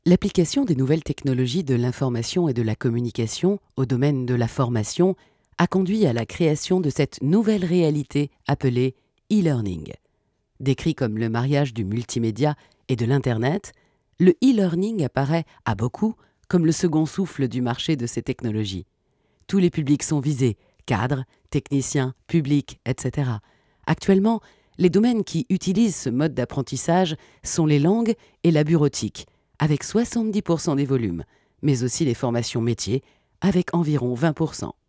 L'application des nouvelles technologies de l'information et de la communication au domaine de la formation a conduit à la création de cette nouvelle réalité appelée e-learning. Décrit comme le mariage du multimédia et de l'Internet, le e-learning apparaît à beaucoup comme le second souffle du marché de ces technologies. Tous les publics sont visés, cadres, techniciens, publics, etc. Actuellement, les domaines qui utilisent ce mode d'apprentissage sont les langues et la bureautique, avec 70% des volumes, mais aussi les formations métiers, avec environ 20%.